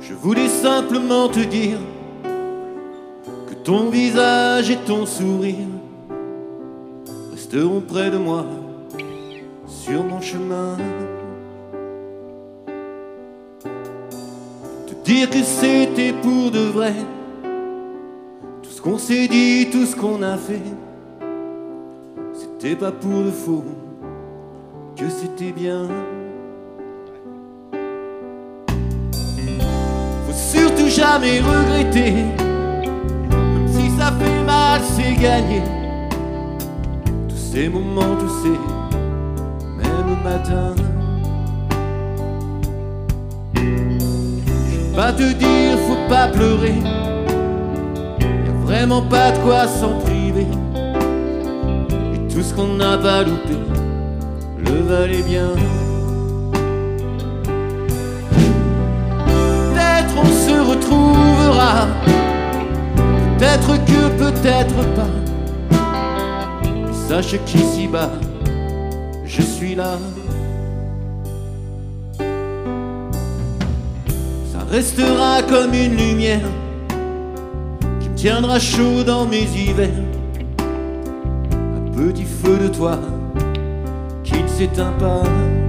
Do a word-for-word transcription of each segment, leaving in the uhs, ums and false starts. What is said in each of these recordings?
Je voulais simplement te dire que ton visage et ton sourire resteront près de moi sur mon chemin. Te dire que c'était pour de vrai, tout ce qu'on s'est dit, tout ce qu'on a fait, c'était pas pour le faux, que c'était bien. Faut surtout jamais regretter, même si ça fait mal, c'est gagné. Tous ces moments, tous ces mêmes matins. Je vais pas te dire, faut pas pleurer, y a vraiment pas de quoi s'en priver. Et tout ce qu'on n'a pas loupé le valait bien. Peut-être on se retrouvera, peut-être que peut-être pas. Mais sache qu'ici-bas, je suis là. Ça restera comme une lumière qui me tiendra chaud dans mes hivers. Un petit feu de toi qui ne s'éteint pas.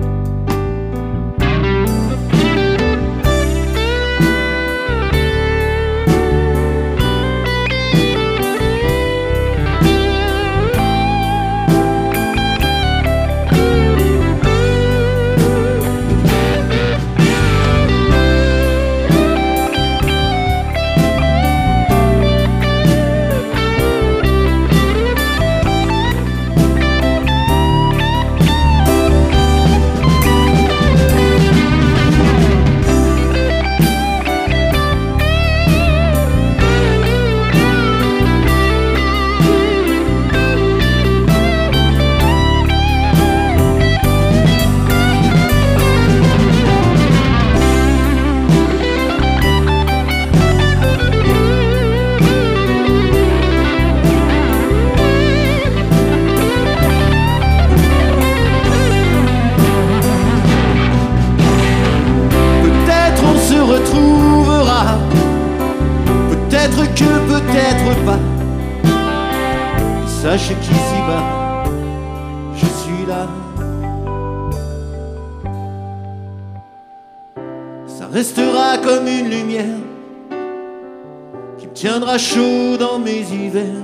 Retrouvera, peut-être que peut-être pas. Et sache qu'ici-bas, je suis là. Ça restera comme une lumière qui me tiendra chaud dans mes hivers.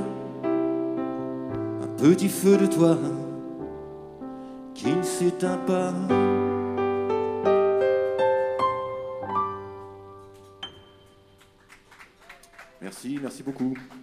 Un petit feu de toi qui ne s'éteint pas. Merci, merci beaucoup.